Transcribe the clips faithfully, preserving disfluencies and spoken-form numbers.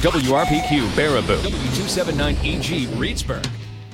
W R P Q Baraboo, W two seventy-nine E G Reedsburg.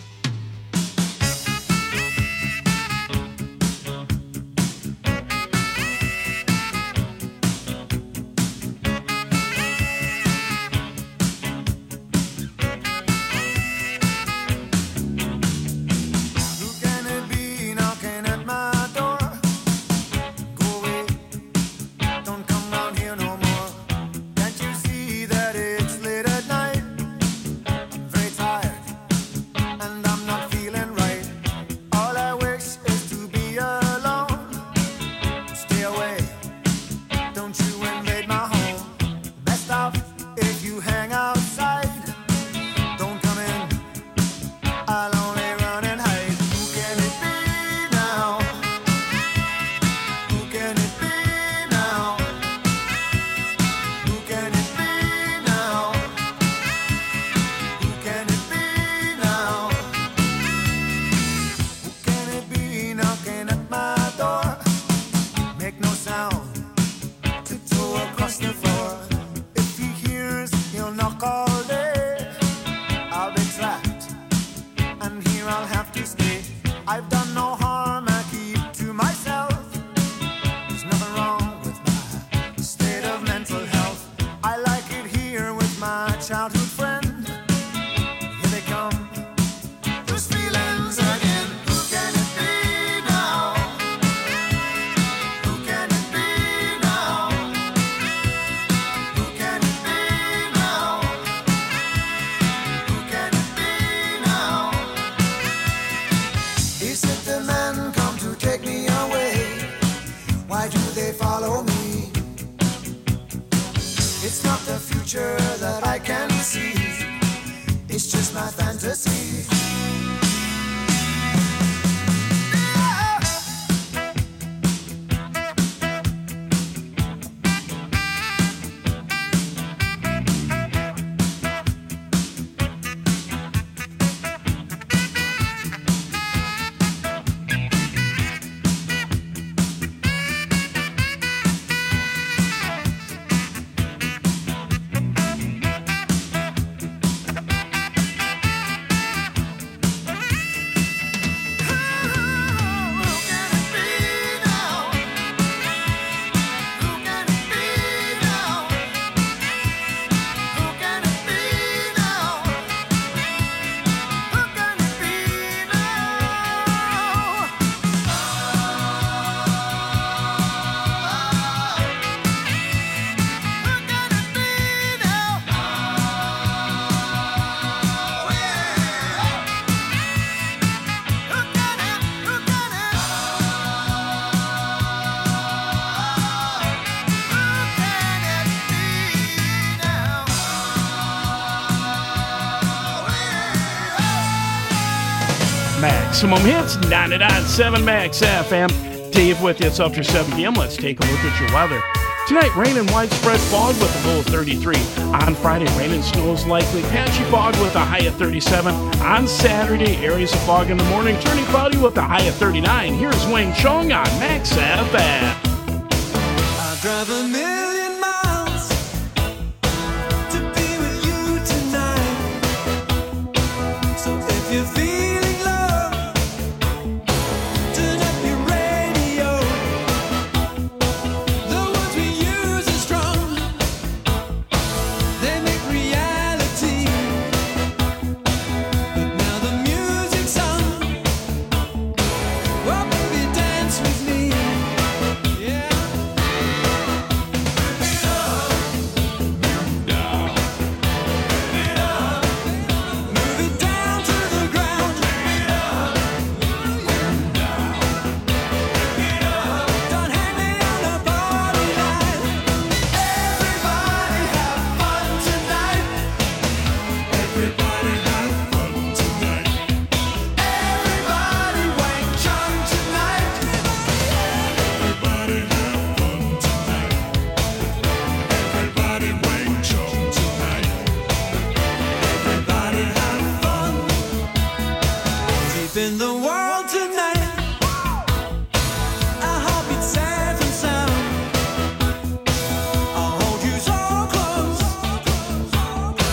Maximum Hits, ninety-nine point seven Max F M. Dave with you. It's up to seven p.m. Let's take a look at your weather. Tonight, rain and widespread fog with a low of thirty-three. On Friday, rain and snow is likely. Patchy fog with a high of thirty-seven. On Saturday, areas of fog in the morning, turning cloudy with a high of thirty-nine. Here's Wang Chung on Max F M. I drive a million miles to be with you tonight. So if you feel in the world tonight. I hope it's safe and sound. I'll hold you so close.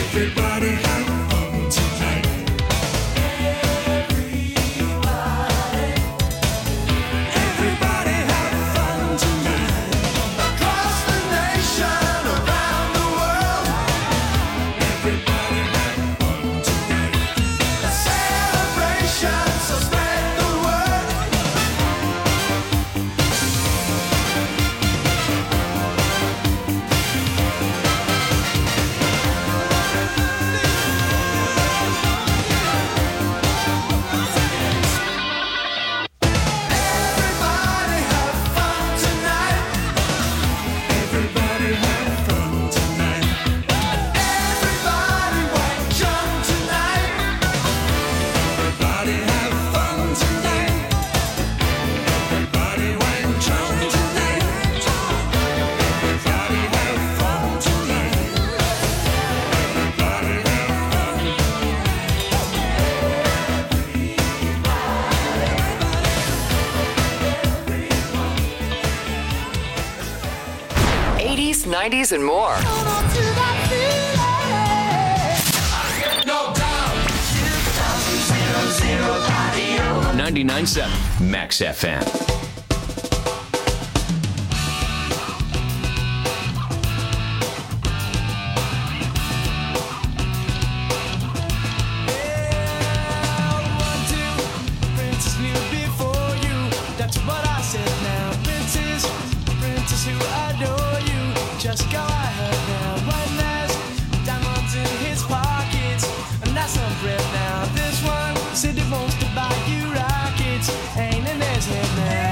Everybody have fun tonight. Everybody have fun tonight. Across the nation, around the world. Everybody have fun tonight. A celebration, so spread the word. Everybody have fun tonight. Everybody have fun tonight. Everybody white jump tonight. Everybody have fun tonight. Everybody white jump tonight. Everybody have fun tonight. Everybody have eighties, nineties, and more. ninety-nine point seven Max F M. One, two, princess knew before you. That's what I said now. Princess, princess who adore you. Just go ahead now. One last diamonds in his pockets. And that's some bread now. This one said he wants to buy you rockets. Ain't in his head now.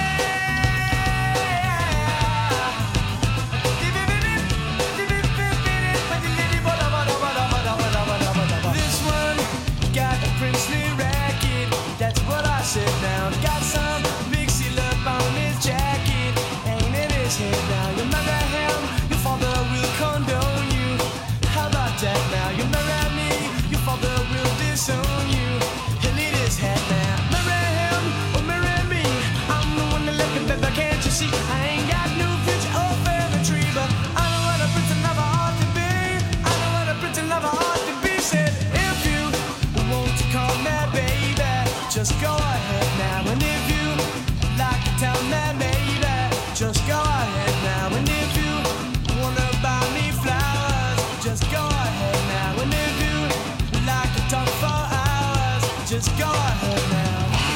This one got a princely racket. That's what I said now. Got some big seal up on his jacket. Ain't in his head now. You marry him, your father will condone you. How about that now? You marry me, your father will disown you. He'll need his head now. Marry him or marry me. I'm the one that left you, baby, can't you see? I ain't got no future or family tree, but I know what a prince and lover ought to be. I know what a prince and lover ought to be. Said if you want to call me baby, just go ahead now. And if you like to tell me maybe, just go ahead now. And if you wanna buy me flowers, just go ahead now. And if you like to talk for hours, just go ahead now.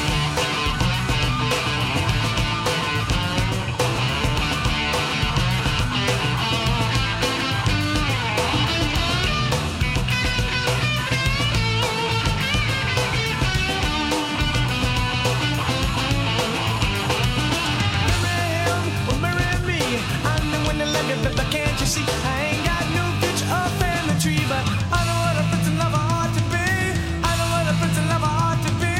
Marry him or marry me. I'm the one that love you, but can't you see? I ain't got no future or family tree, but I know what a prince and lover ought to be. I know what a prince and lover ought to be.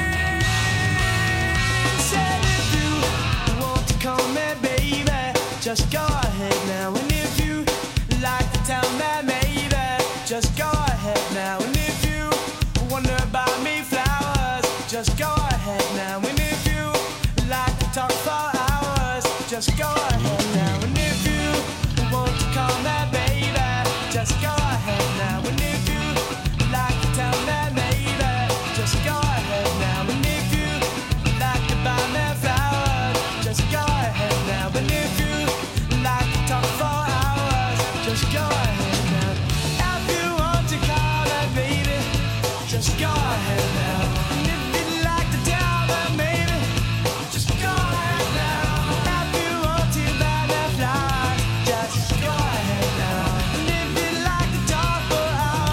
Said if you want to call me baby, just go ahead now. And if you like to tell me maybe, just go ahead now. And if you wonder about me flowers, just go ahead now. And if you like to talk for hours, just go ahead now. And if you want to call me baby, just go ahead now. And if you like to tell me maybe, just go ahead now. And if you like to buy me flowers, just go ahead now. And if you like to talk for hours, just go ahead now. If you want to call me baby, just go ahead now. And if you like to tell me maybe, just go ahead now. If you want to buy me flowers, just go ahead now. And if you like to talk for hours,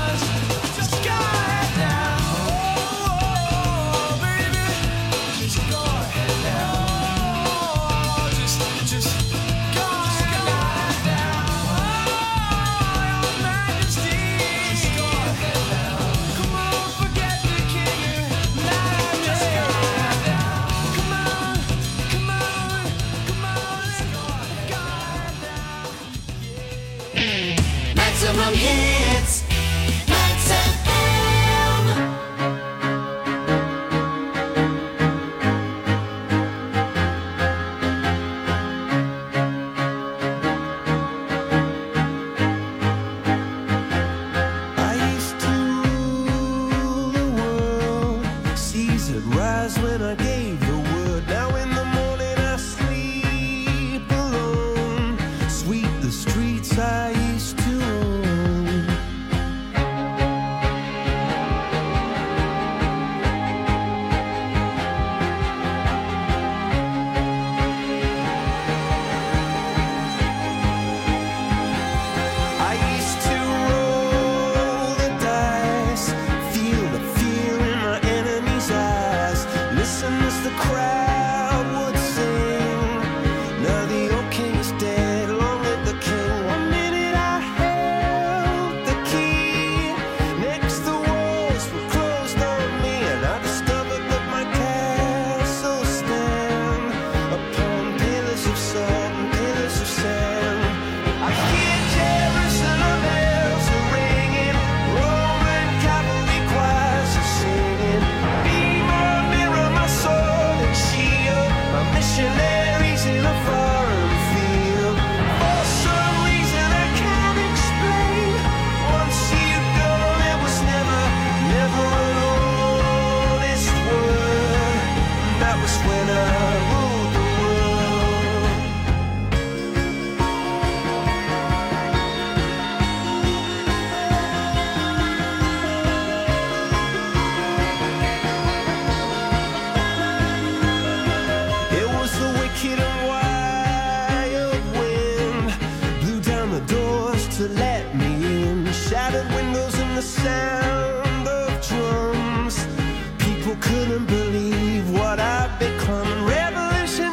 the shattered windows and the sound of drums. People couldn't believe what I'd become. Revolutionaries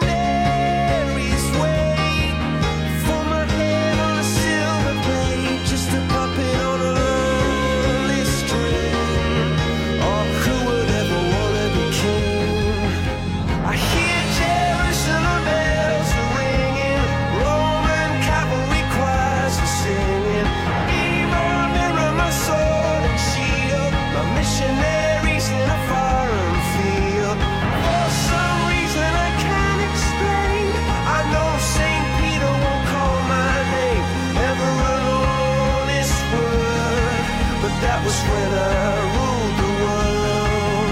wait for my head on a silver plate, just a puppet on a lonely string. Oh, who would ever want to be king? I hear Jerusalem bells are ringing, Roman cavalry choirs are singing. Mirror, mirror, my sword and shield, my missionaries in a foreign field. For some reason I can't explain, I know Saint Peter won't call my name ever an honest word, but that was when I ruled the world.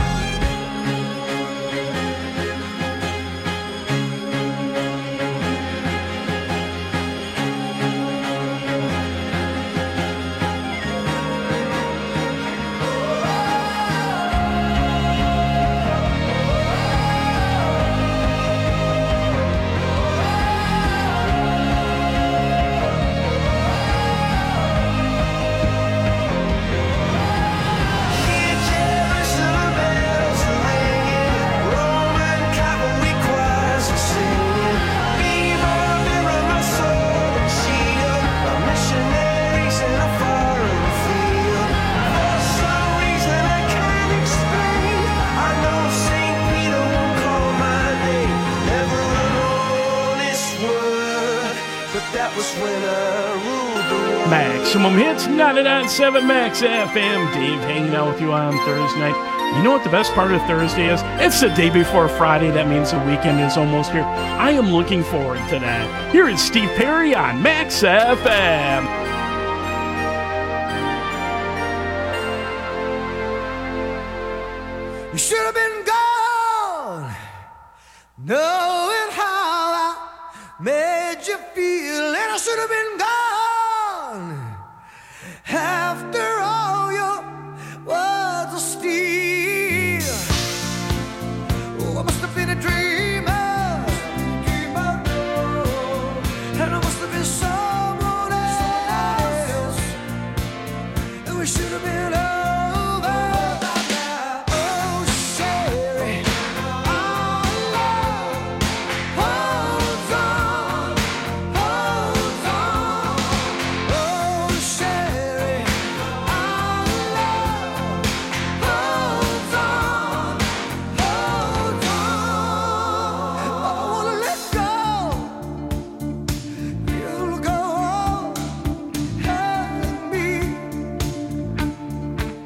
Hear Jerusalem bells are ringing, Roman cavalry choirs are singing. Mirror, mirror, my sword and shield, my missionaries in a foreign field. For some reason I can't explain, I know Saint Peter won't call my name ever an honest word, but that was when I ruled the world. Maximum Hits, ninety-nine point seven Max F M. Dave hanging out with you on Thursday night. You know what the best part of Thursday is? It's the day before Friday. That means the weekend is almost here. I am looking forward to that. Here is Steve Perry on Max F M. You should have been gone, knowing how I made you feel, and I should have been gone after all your words of steel. Oh, I must have been a dreamer, dreamer, and I must have been someone else, and we should have been over by now. Oh, Sherry, our love holds on, holds on. Oh, Sherry, our love holds on, holds on. I wanna let go, you'll go on, and me.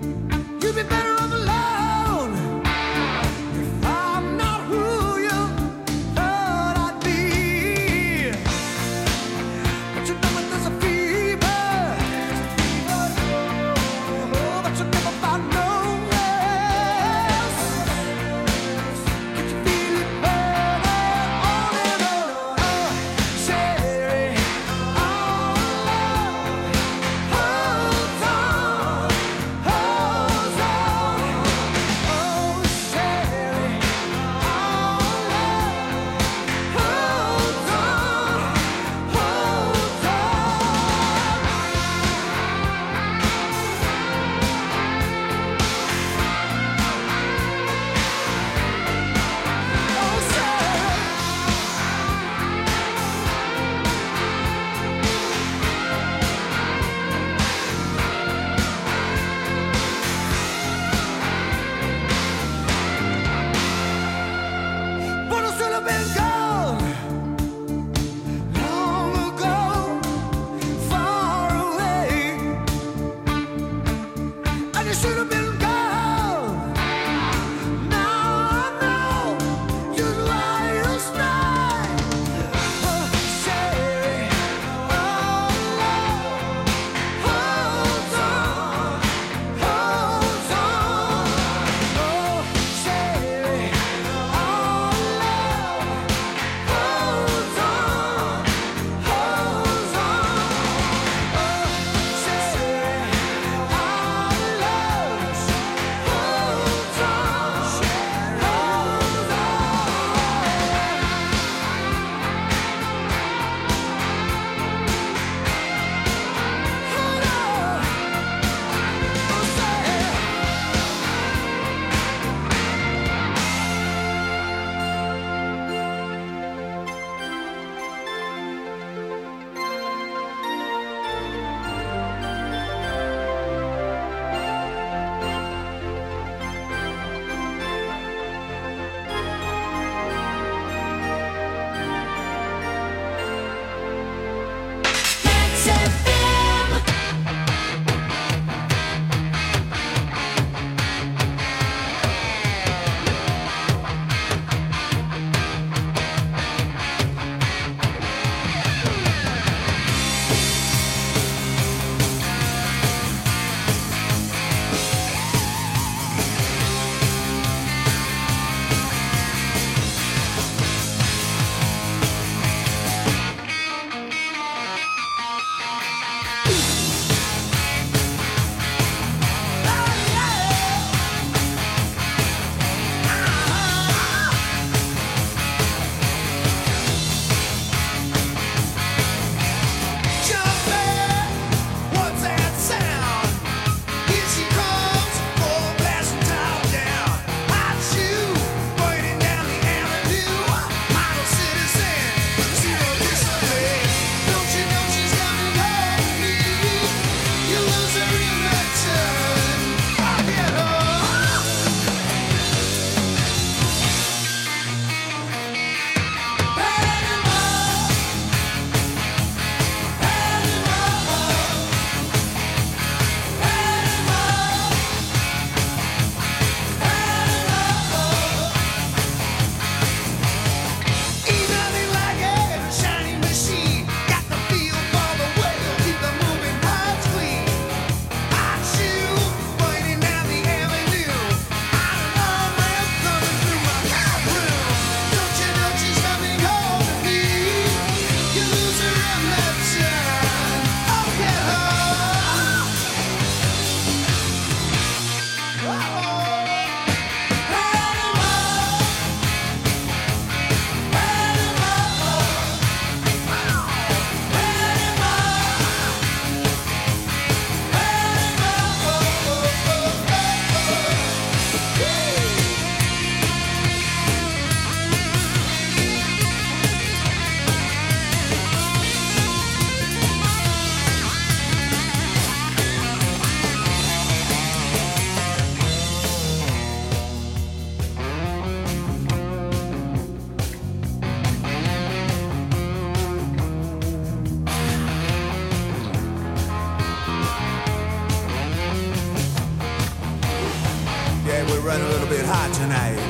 run a little bit hot tonight.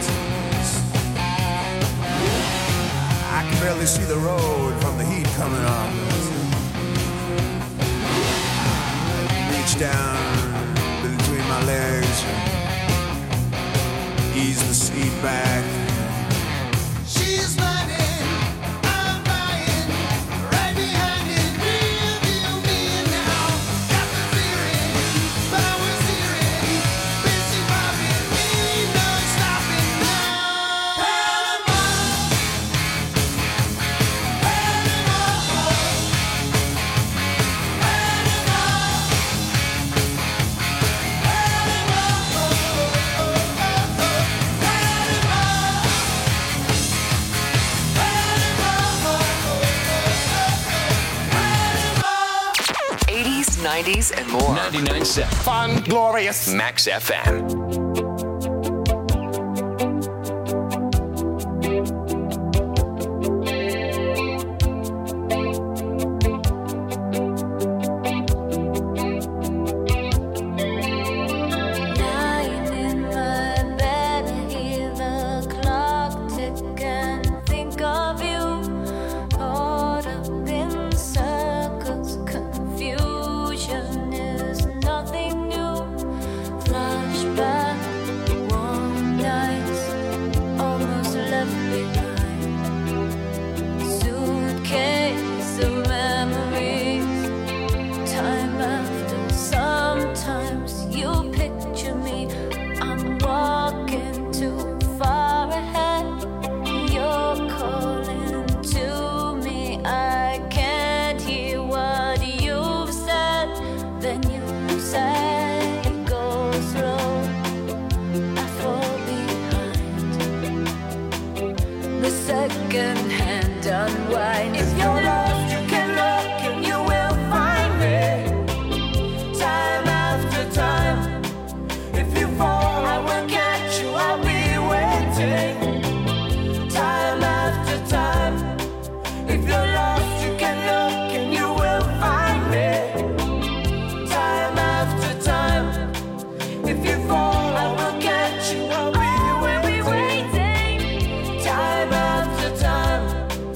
I can barely see the road from the heat coming up. Reach down between my legs, ease the seat back. She's running, I'm buying, right behind it, real deal me now. Got the feeling, power steering, busy bobbing, ain't no stopping now. Panama, Panama, eighties, nineties, and more. ninety-nine point seven Fun, glorious. Max F M. Lying in my bed, I hear the clock tick and think of you. Caught up in circles, confusion is nothing new. Flashback, warm nights, almost left behind. Suitcase of memories. Time after, sometimes you picture me. I'm walking too far ahead. You're calling to me. I can't hear what you've said. Then you say, go slow. I fall behind. The second hand unwind. If you're lost, you can look and you will find me. Time after time. If you fall, I will catch you. I'll be waiting. Time after time. If you're lost, you can look and you will find me. Time after time. If you fall, I will catch you. I'll be waiting. Time after time.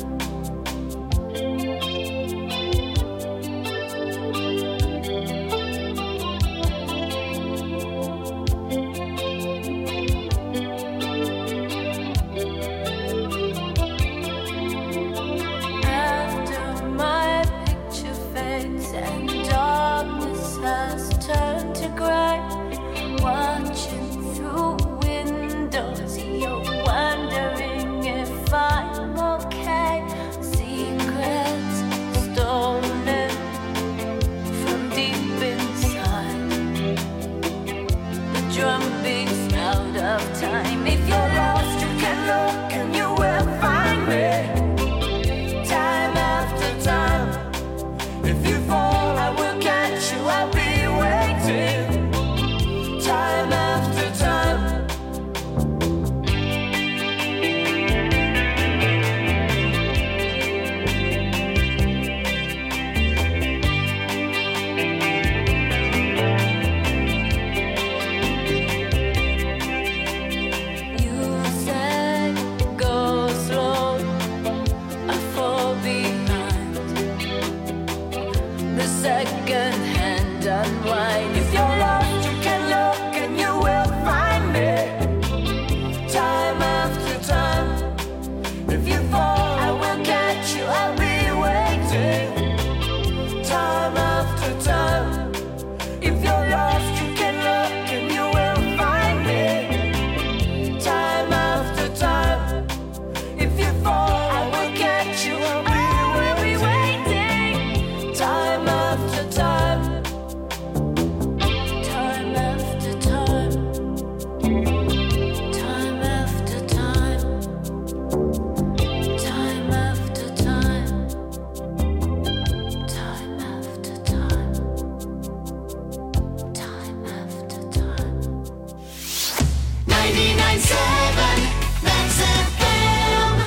After my picture fades and darkness has turned to gray, watching through windows, you're wondering if I'm okay. Secrets stolen from deep inside. The drum beats out of time. If you're lost, you can look and you will find me. Time after time. If you fall, I will catch you. I'll be waiting. Time after time. You say, go slow. I fall behind. The second hand unwind. If you're lost, you can look and you will find me. Time after time. If you fall, I will catch you. I'll be waiting. Time after time. If you're lost, you can look and you will find me. Time after time. If you fall, I will catch you. I'll be waiting. Time after time. Time after time. Time after time. Time after time. Time after time. Time after time. ninety-nine point seven Max F M.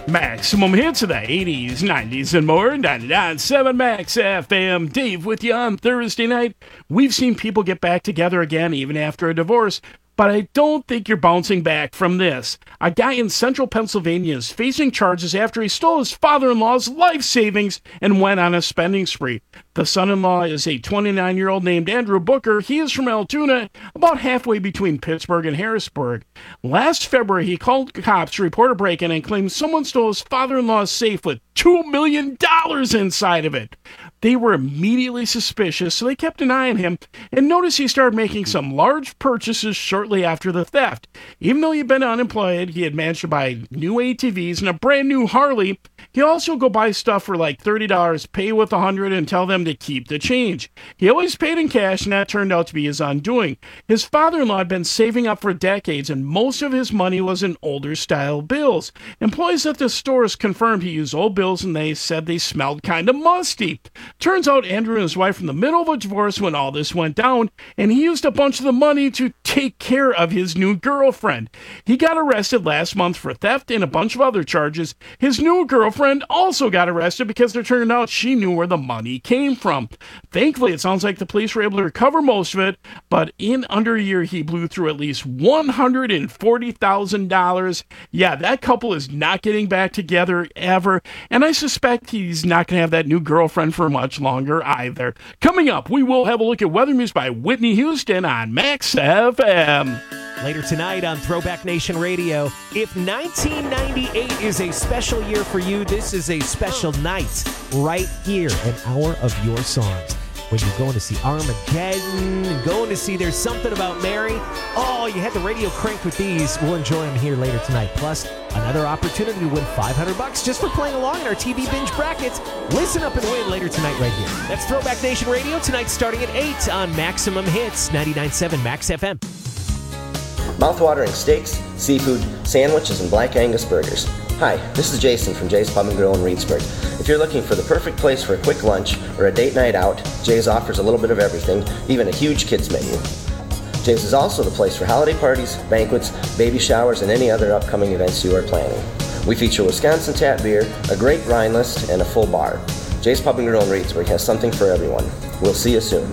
Maximum hits of the eighties, nineties, and more. ninety-nine point seven Max F M. Dave with you on Thursday night. We've seen people get back together again even after a divorce, but I don't think you're bouncing back from this. A guy in central Pennsylvania is facing charges after he stole his father-in-law's life savings and went on a spending spree. The son-in-law is a twenty-nine-year-old named Andrew Booker. He is from Altoona, about halfway between Pittsburgh and Harrisburg. Last February, he called cops to report a break-in and claimed someone stole his father-in-law's safe with two million dollars inside of it. They were immediately suspicious, so they kept an eye on him and noticed he started making some large purchases shortly after the theft. Even though he'd been unemployed, he had managed to buy new A T Vs and a brand new Harley. He also go buy stuff for like thirty dollars, pay with one hundred dollars, and tell them to keep the change. He always paid in cash, and that turned out to be his undoing. His father-in-law had been saving up for decades, and most of his money was in older-style bills. Employees at the stores confirmed he used old bills, and they said they smelled kind of musty. Turns out Andrew and his wife were in the middle of a divorce when all this went down, and he used a bunch of the money to take care of his new girlfriend. He got arrested last month for theft and a bunch of other charges. His new girlfriend also got arrested because it turned out she knew where the money came from. Thankfully, it sounds like the police were able to recover most of it, but in under a year, he blew through at least one hundred forty thousand dollars. Yeah, that couple is not getting back together ever, and I suspect he's not going to have that new girlfriend for much longer either. Coming up, we will have a look at weather news by Whitney Houston on Max F M. Later tonight on Throwback Nation Radio, if nineteen ninety-eight is a special year for you, this is a special night right here, an hour of your songs. When you're going to see Armageddon and going to see There's Something About Mary, oh, you had the radio cranked with these. We'll enjoy them here later tonight. Plus, another opportunity to win five hundred bucks just for playing along in our T V binge brackets. Listen up and win later tonight right here. That's Throwback Nation Radio, tonight starting at eight on Maximum Hits, ninety-nine point seven Max F M. Mouthwatering steaks, seafood, sandwiches, and black Angus burgers. Hi, this is Jason from Jay's Pub and Grill in Reedsburg. If you're looking for the perfect place for a quick lunch or a date night out, Jay's offers a little bit of everything, even a huge kids menu. Jay's is also the place for holiday parties, banquets, baby showers, and any other upcoming events you are planning. We feature Wisconsin tap beer, a great wine list, and a full bar. Jay's Pub and Grill in Reedsburg has something for everyone. We'll see you soon.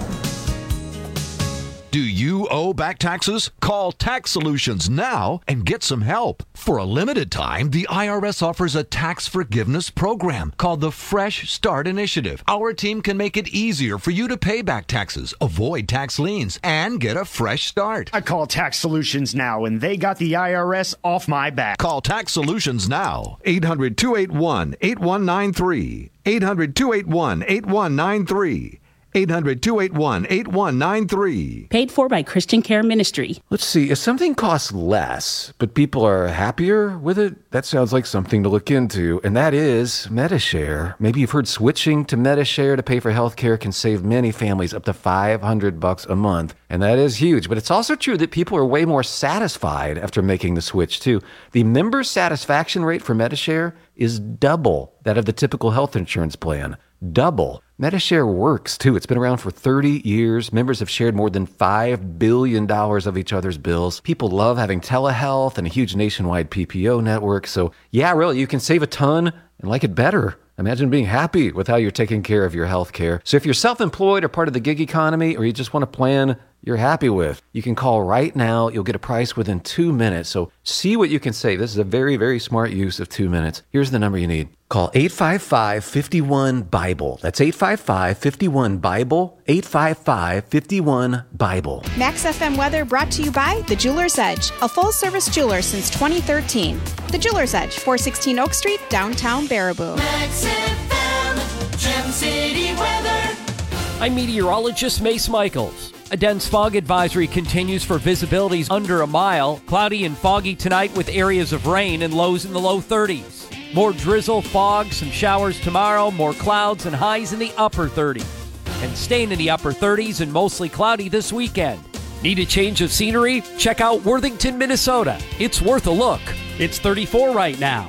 Do you owe back taxes? Call Tax Solutions now and get some help. For a limited time, the I R S offers a tax forgiveness program called the Fresh Start Initiative. Our team can make it easier for you to pay back taxes, avoid tax liens, and get a fresh start. I call Tax Solutions now, and they got the I R S off my back. Call Tax Solutions now. eight hundred, two eight one, eight one nine three. eight hundred, two eight one, eight one nine three. eight hundred, two eight one, eight one nine three. Paid for by Christian Care Ministry. Let's see, if something costs less, but people are happier with it, that sounds like something to look into, and that is Medi-Share. Maybe you've heard switching to Medi-Share to pay for health care can save many families up to five hundred bucks a month, and that is huge. But it's also true that people are way more satisfied after making the switch, too. The member satisfaction rate for Medi-Share is double that of the typical health insurance plan. Double. Medi-Share works, too. It's been around for thirty years. Members have shared more than five billion dollars of each other's bills. People love having telehealth and a huge nationwide P P O network. So, yeah, really, you can save a ton and like it better. Imagine being happy with how you're taking care of your health care. So if you're self-employed or part of the gig economy, or you just want a plan you're happy with, you can call right now. You'll get a price within two minutes. So see what you can save. This is a very, very smart use of two minutes. Here's the number you need. Call eight five five, five one, BIBLE. That's eight five five, five one, BIBLE. eight five five, five one, BIBLE. Max F M weather brought to you by The Jeweler's Edge, a full-service jeweler since twenty thirteen. The Jeweler's Edge, four sixteen Oak Street, downtown Baraboo. Max F M, Gem City weather. I'm meteorologist Mace Michaels. A dense fog advisory continues for visibilities under a mile. Cloudy and foggy tonight with areas of rain and lows in the low thirties. More drizzle, fog, some showers tomorrow, more clouds and highs in the upper thirties. And staying in the upper thirties and mostly cloudy this weekend. Need a change of scenery? Check out Worthington, Minnesota. It's worth a look. It's thirty-four right now.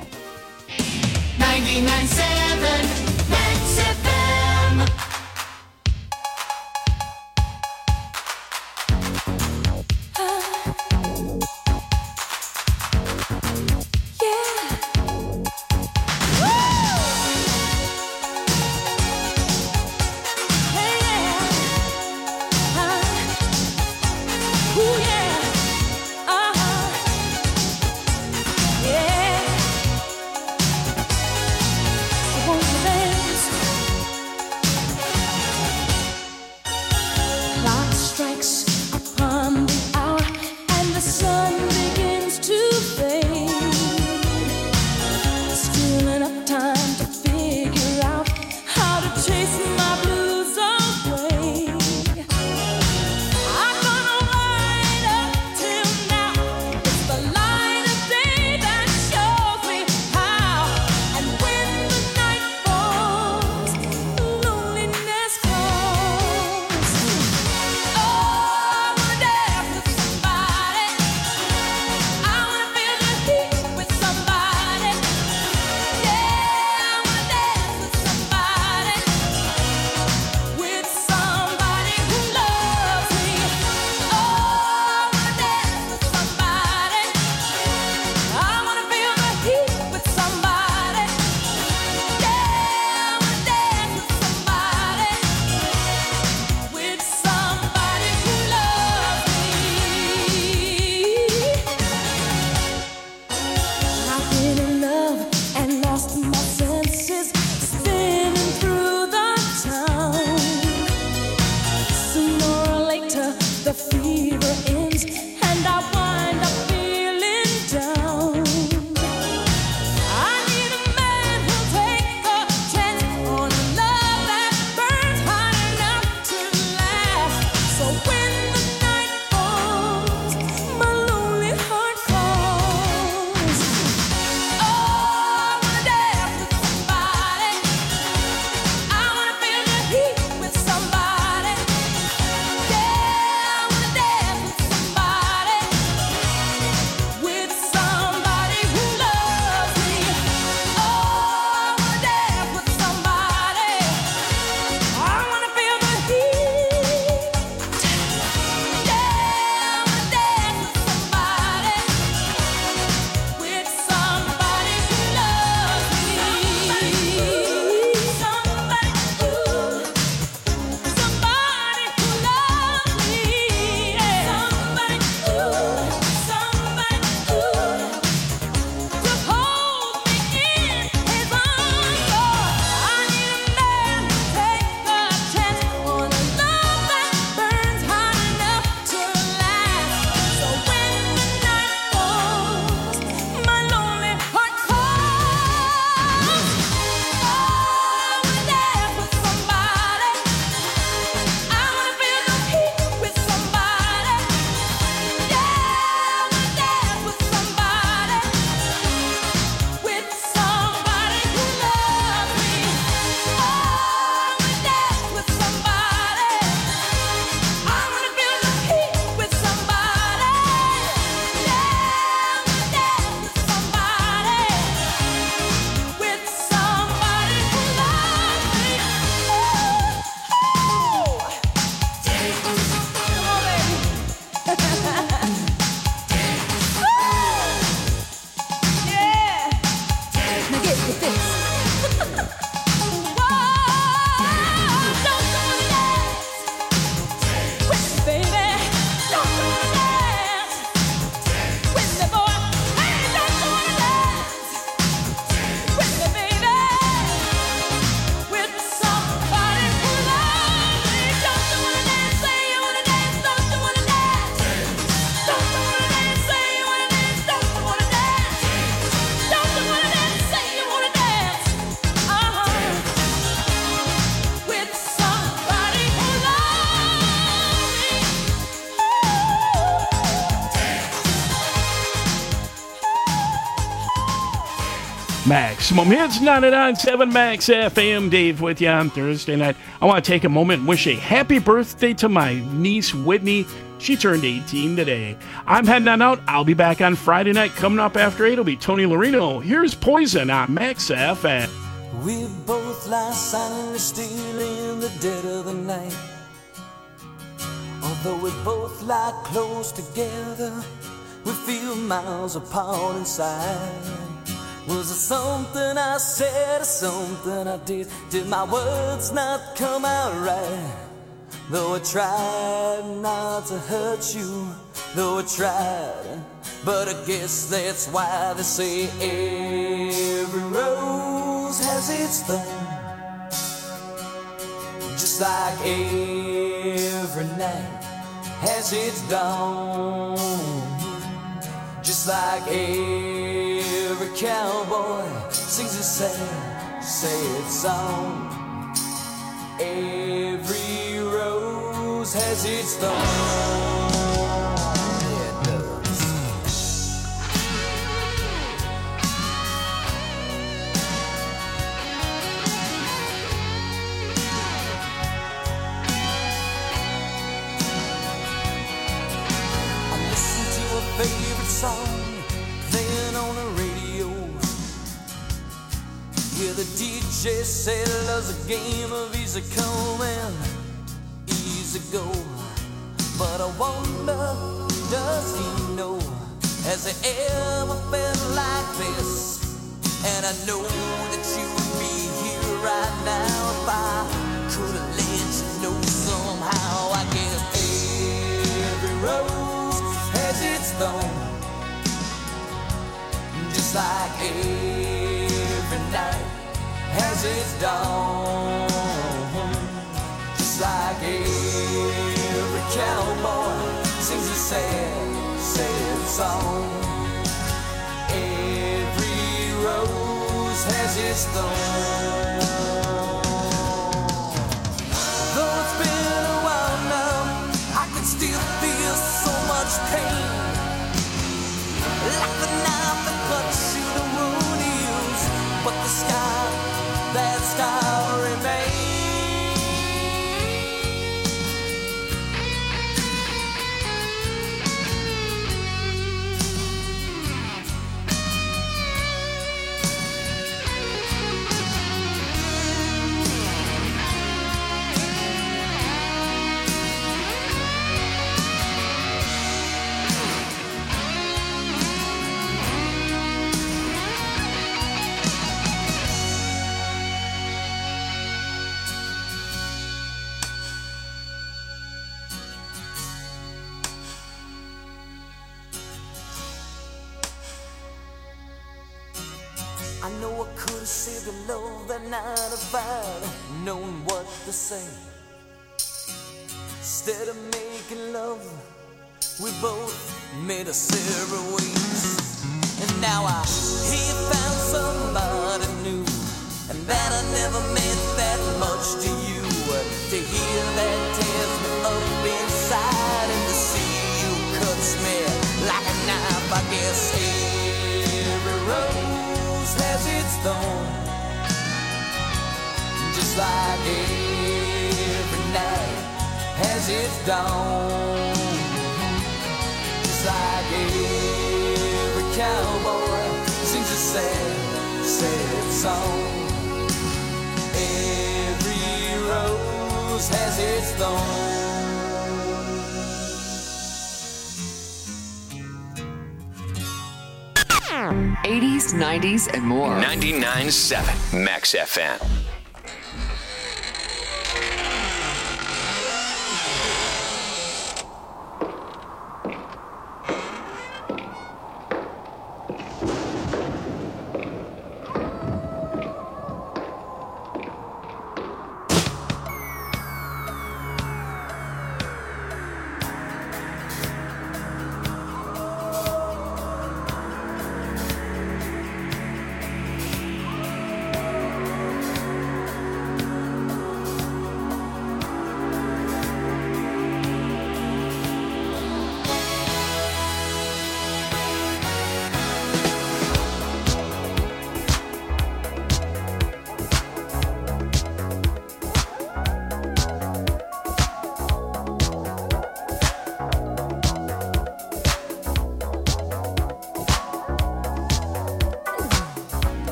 ninety-nine point seven Max F M. Ooh, yeah. Uh-huh. Yeah. So won't you dance? Clock strikes upon the hour and the sun begins to fade. Still enough time to figure out how to chase my blues away. I'm gonna ride up till now. It's the light of day that shows me how. And when the night falls, loneliness calls. Oh, I wanna dance with somebody. I wanna feel the heat with somebody. Yeah, I wanna dance with somebody. With somebody who loves me. Oh, I wanna dance with somebody. I wanna feel the heat with somebody. Yeah, I wanna dance with somebody. With somebody who loves me. I've been in love and lost my senses, spinning through the town. Sooner or later, the fever ends, and I wind up feeling down. I need a man who'll take a chance on a love that burns hot enough to last. So when the night falls, my lonely heart calls. Oh, I wanna dance with somebody. I wanna feel the heat with somebody. Yeah, I wanna dance with somebody. With somebody who loves me. Oh, I wanna dance with somebody. I wanna feel the heat. Yeah, I wanna dance with somebody. With somebody who loves me. Somebody who, somebody who loves me. Somebody who, somebody who, to hold me in his arms. Oh, I need a man to take a chance on a love that burns hot enough to last. So when the night falls, my lonely heart calls. Oh, I wanna dance with somebody. I wanna feel the heat with somebody. Yeah, I wanna dance with somebody. With somebody who loves me. Oh, I wanna dance with somebody. I wanna feel the heat with somebody. Yeah, I wanna dance with somebody. With somebody who loves me. Oh, come on, baby. Yeah. Now get with this. Whoa, don't you wanna dance with me, baby? Don't you wanna dance with me, boy? Hey, don't you wanna dance with me, baby? With somebody who loves me. Don't you wanna dance? Say you wanna dance. Don't you wanna dance? Don't you wanna dance? Say you wanna dance. Don't you wanna dance? Don't you wanna dance? Say you wanna dance. Uh-huh. With somebody who loves me. Maximum Hits ninety-nine point seven Max F M. Dave with you on Thursday night. I want to take a moment and wish a happy birthday to my niece Whitney. She turned eighteen today. I'm heading on out. I'll be back on Friday night. Coming up after eight will be Tony Lorino. Here's Poison on Max F M. We both lie silently still in the dead of the night. Although we both lie close together, we feel miles apart inside. Was it something I said or something I did? Did my words not come out right? Though I tried not to hurt you, though I tried. But I guess that's why they say every rose has its thorn. Just like every night has its dawn. Just like every cowboy sings a sad, sad song. Every rose has its thorn. Favorite song playing on the radio. Yeah, the D J said loves a game of easy come and easy go. But I wonder, does he know? Has he ever felt like this? And I know that you would be here right now if I could have let you know somehow. I guess every rose has its thorn, just like every night has its dawn. Just like every cowboy sings a sad, sad song. Every rose has its thorn. Though it's been a while now, I can still feel so much pain, like the knife that cuts you the wound heals, but the scar, that scar remains. I know I could have saved the love that night if I'd known what to say. Instead of making love, we both made us separate ways. And now I hear you found somebody new, and that I never meant that much to you. To hear that tears me up inside, and to see you cuts me like a knife. I guess every rose has its thorn, just like every night has its dawn. Just like every cowboy sings a sad, sad song. Every rose has its thorn. eighties, nineties, and more. ninety-nine point seven Max F M.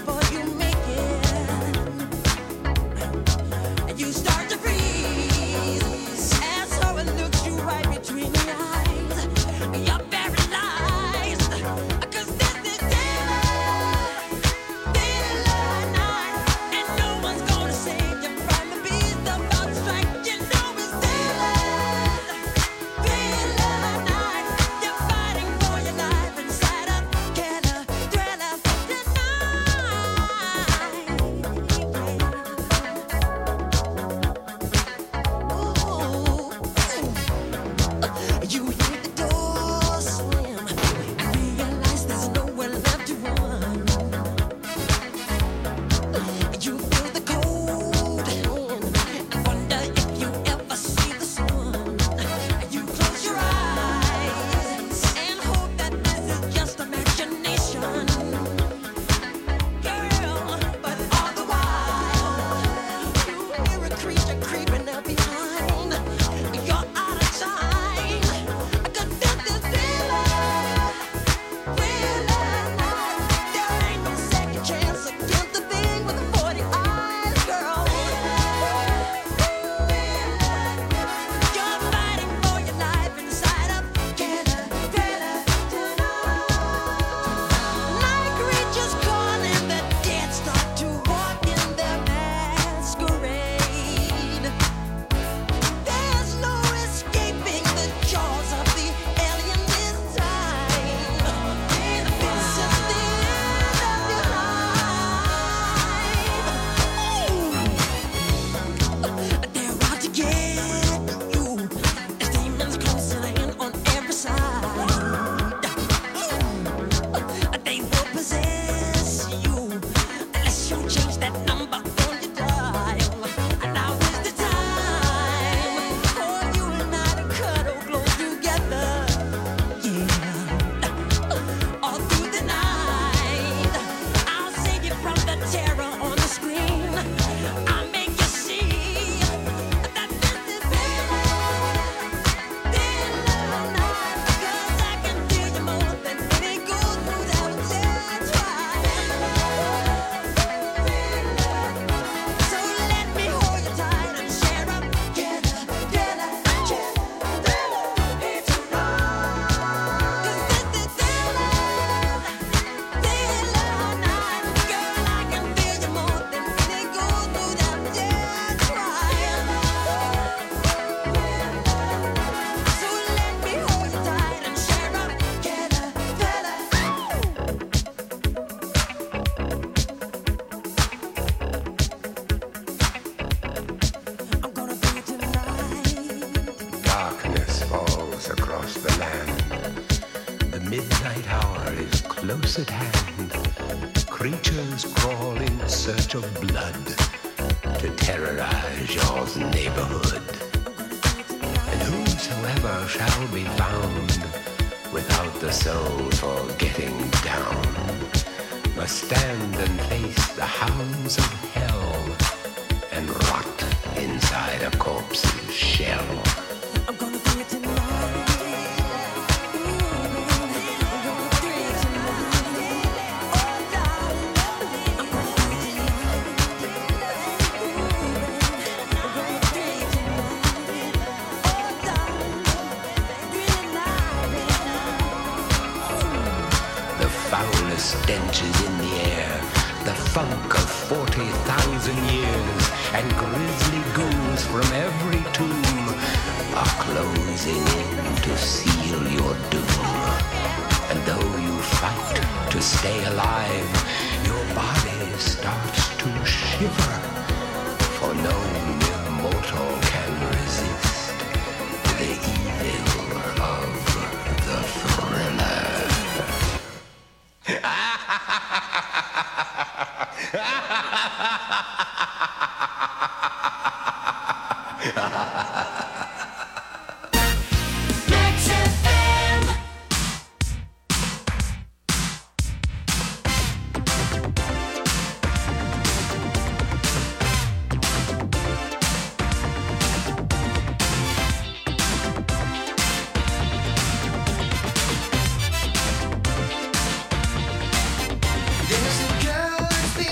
You start to freeze. across the land. The midnight hour is close at hand. Creatures crawl in search of blood to terrorize your neighborhood. And whosoever shall be found without the soul for getting down must stand and face the hounds of hell and rot inside a corpse's shell. I'm gonna bring it tonight. Stench is in the air, the funk of forty thousand years, and grisly ghouls from every tomb are closing in to seal your doom. And though you fight to stay alive, your body starts to shiver, for no mere mortal can resist the evil of the thriller.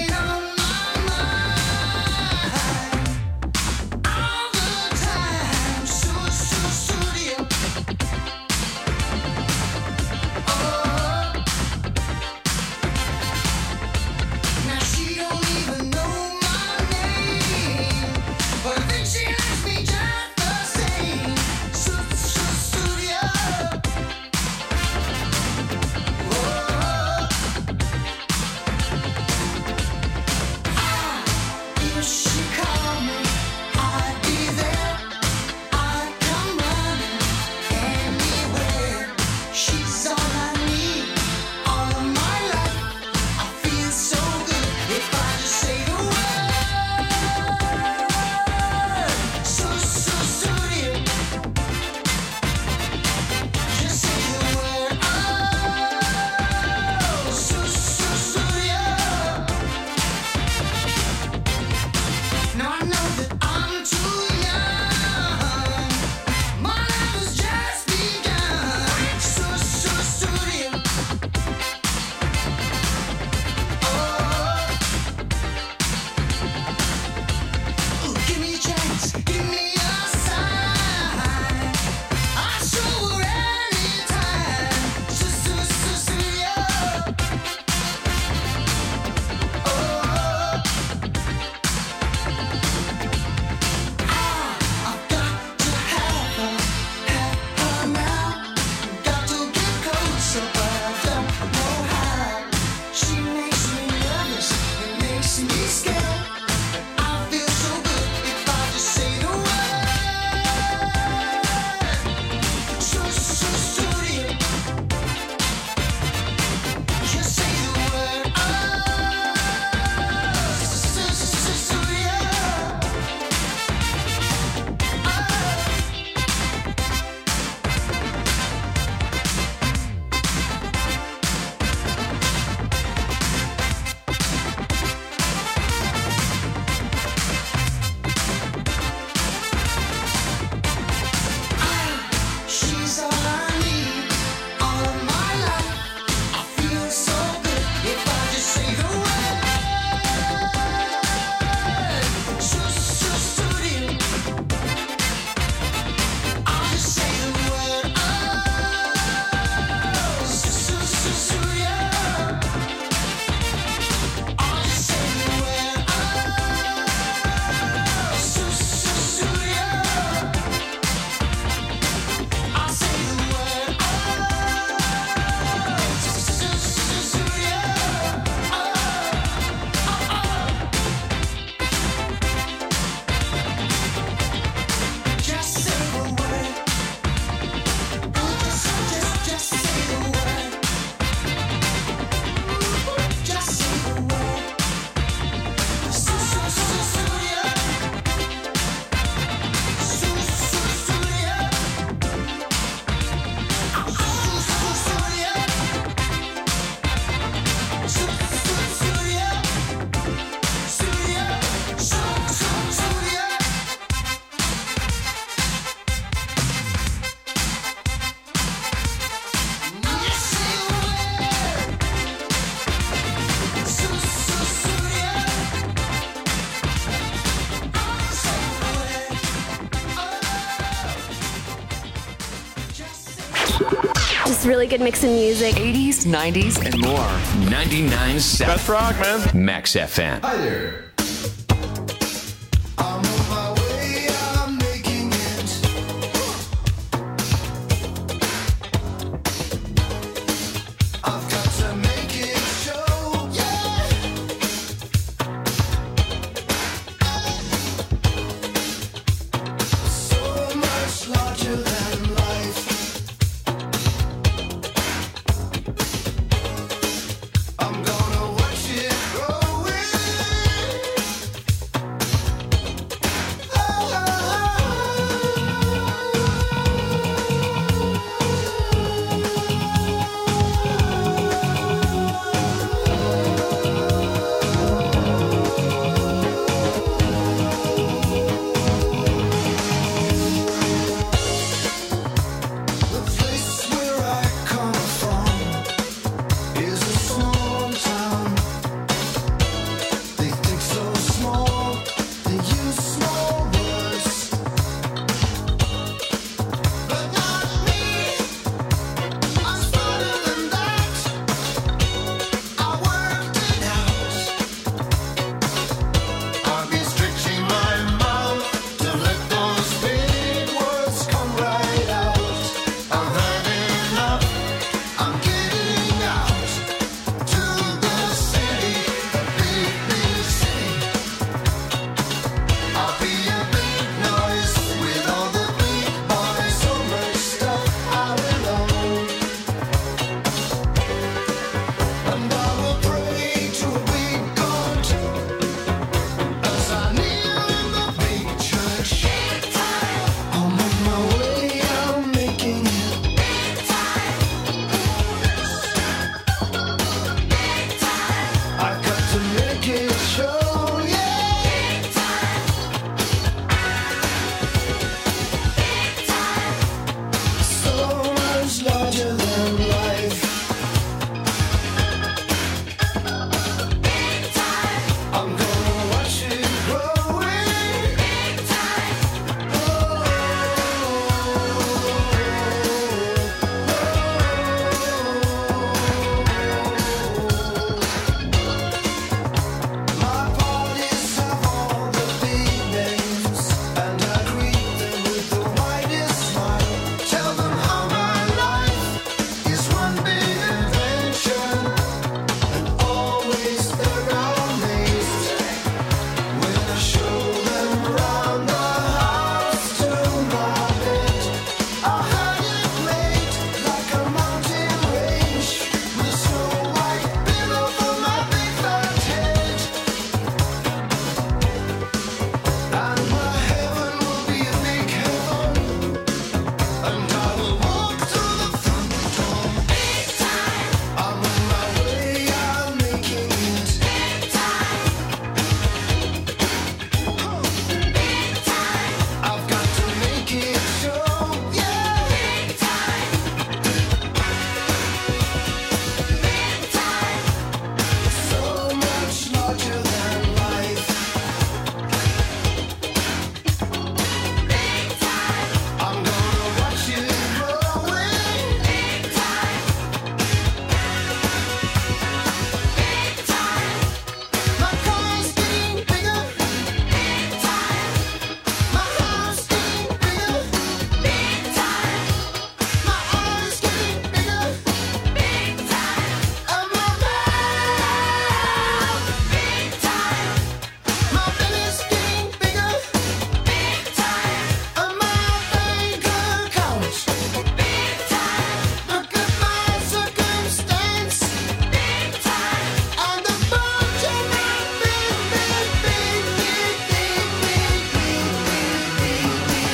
Time Just really good mix of music. eighties, nineties, and more. ninety-nine point seven. Best rock, man. Max F M. Hi there. I'm on my way, I'm making it. I've got to make it show, yeah. So much larger than life. I'm gonna watch it grow.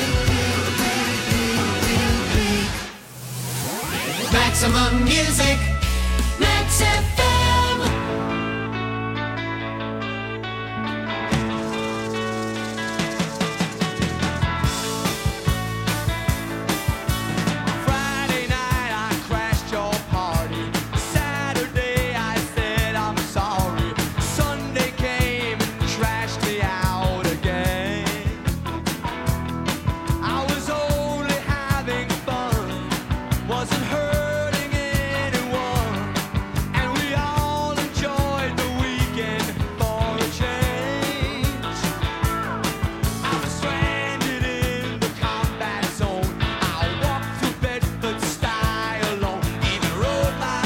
Maximum music.